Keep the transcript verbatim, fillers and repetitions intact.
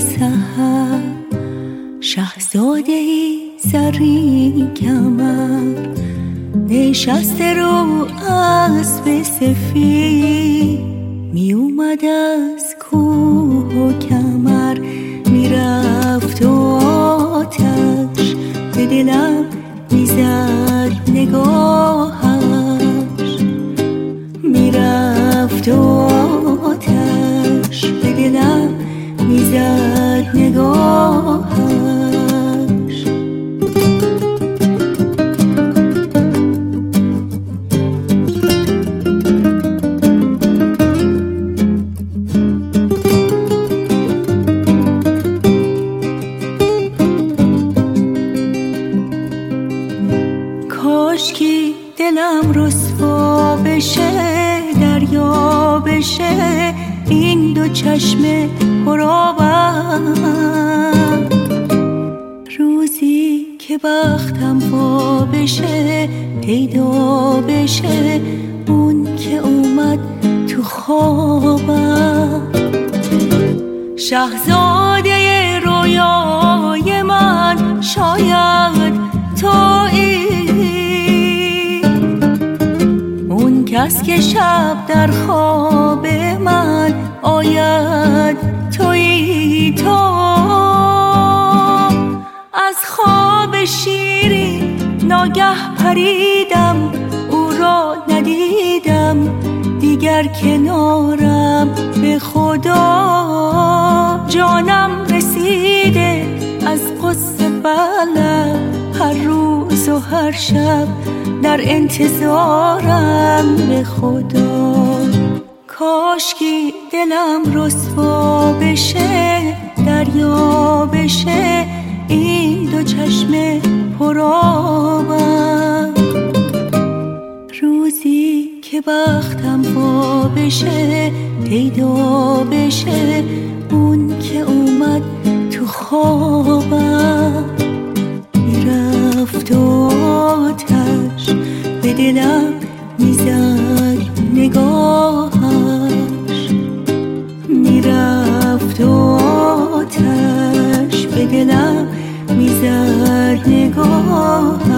سحر شهزاده ای زرین کمر نشسته رو اسب سفید می اومد از کوه و کمر میرفت و آتش به دلم میزد نگاهش میرفت و آتش به دلم میزد نگاهش کاشکی دلم رسوا بشه دریا بشه این دو چشم پرآبم روزی که بختم وا بشه پیدا بشه اون که اومد تو خوابم شهزاده رویای من شاید تویی اون کس که شب در خواب من آید تویی تو از خواب شیرین ناگه پریدم او را ندیدم دیگر کنارم به خدا جانم رسیده از قصه بله هر روز و هر شب در انتظارم به خدا کاشکی دلم رسوا بشه دریا بشه این دو چشم پرآبم روزی که بختم وا بشه پیدا بشه اون که اومد تو خوابم میرفت و آتش به دلم میزد نگاهش میرفت و آتش به دلم میزد نگاهش